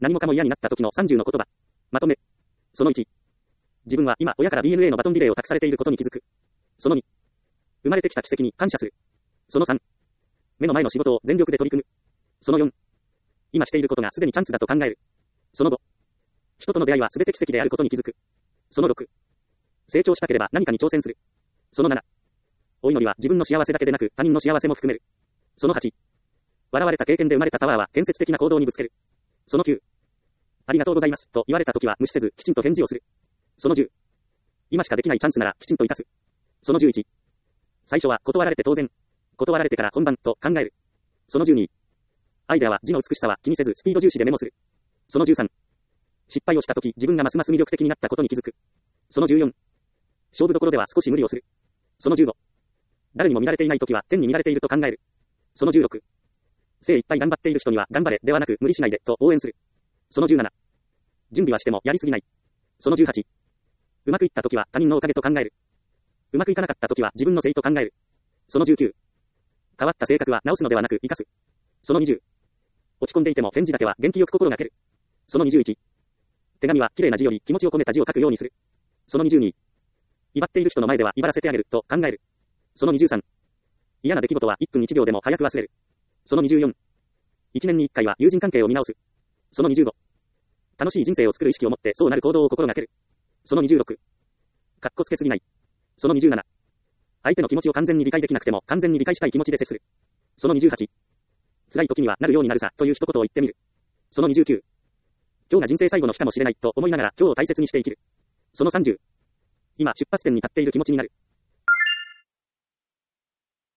何もかも嫌になった時の30の言葉。まとめ。その1。自分は今、親から BNA のバトンリレーを託されていることに気づく。その2。生まれてきた奇跡に感謝する。その3。目の前の仕事を全力で取り組む。その4。今していることがすでにチャンスだと考える。その5。人との出会いはすべて奇跡であることに気づく。その6。成長したければ何かに挑戦する。その7。お祈りは自分の幸せだけでなく他人の幸せも含める。その8。笑われた経験で生まれたパワーは建設的な行動にぶつける。その9。ありがとうございますと言われたときは無視せずきちんと返事をする。その10。今しかできないチャンスならきちんと生かす。その11。最初は断られて当然。断られてから本番と考える。その12。アイデアは字の美しさは気にせずスピード重視でメモする。その13。失敗をしたとき自分がますます魅力的になったことに気づく。その14。勝負どころでは少し無理をする。その15。誰にも見られていないときは天に見られていると考える。その16。精一杯頑張っている人には頑張れではなく無理しないでと応援する。その17。準備はしてもやりすぎない。その18。うまくいったときは他人のおかげと考える。うまくいかなかったときは自分のせいと考える。その19。変わった性格は直すのではなく生かす。その20。落ち込んでいても返事だけは元気よく心がける。その21。手紙は綺麗な字より気持ちを込めた字を書くようにする。その22。威張っている人の前では威張らせてあげると考える。その23。嫌な出来事は1分1秒でも早く忘れる。その24。1年に1回は友人関係を見直す。その25。楽しい人生を作る意識を持ってそうなる行動を心がける。その26。かっこつけすぎない。その27。相手の気持ちを完全に理解できなくても完全に理解したい気持ちで接する。その28。辛い時にはなるようになるさという一言を言ってみる。その29。今日が人生最後の日かもしれないと思いながら今日を大切にして生きる。その30。今出発点に立っている気持ちになる。